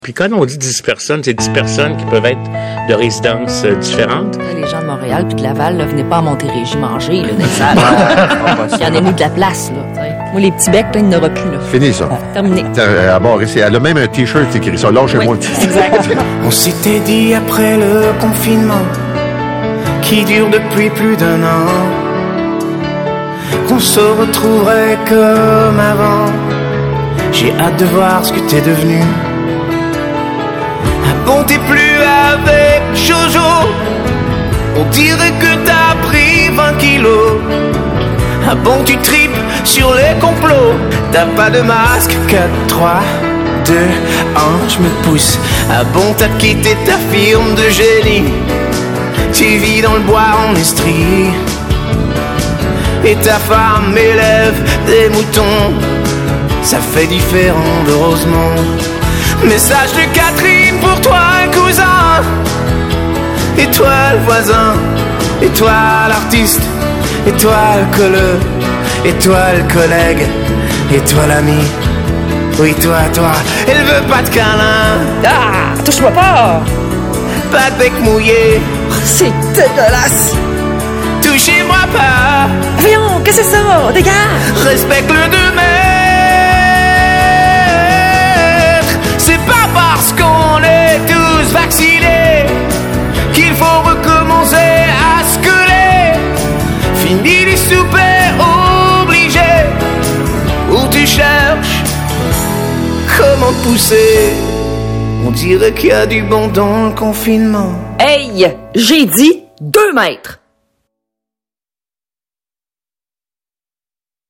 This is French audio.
Puis quand on dit 10 personnes, c'est 10 personnes qui peuvent être de résidences différentes. Les gens de Montréal puis de Laval, là, venez pas à Montérégie manger, là, dans les salles. Il y en a mis de la place, là. T'sais. Moi, les petits becs, là, il n'y en aura plus, là. Fini, ça. Terminé. Elle a même un T-shirt écrit ça. Lâchez-moi. Oui, exact. On s'était dit après le confinement, qui dure depuis plus d'1 an, qu'on se retrouverait comme avant. J'ai hâte de voir ce que t'es devenu. Ah bon, t'es plus avec Jojo. On dirait que t'as pris 20 kilos. Ah bon, tu tripes sur les complots. T'as pas de masque. 4, 3, 2, 1, je me pousse. Ah bon, t'as quitté ta firme de génie. Tu vis dans le bois en Estrie. Et ta femme élève des moutons. Ça fait différent de Rosemont. Message de Catherine pour toi, un cousin. Et toi le voisin. Et toi l'artiste. Et toi le colleur. Et toi le collègue. Et toi l'ami. Oui, toi. Elle veut pas de câlin. Ah, touche-moi pas. Pas de bec mouillé. C'est dégueulasse. Touchez-moi pas. Voyons, qu'est-ce que c'est ça? Dégage. Respecte le 2 mètres. C'est pas parce qu'on est tous vaccinés qu'il faut recommencer à se gueuler. Fini les soupers obligés où tu cherches comment pousser. On dirait qu'il y a du bon dans le confinement. Hey, j'ai dit 2 mètres.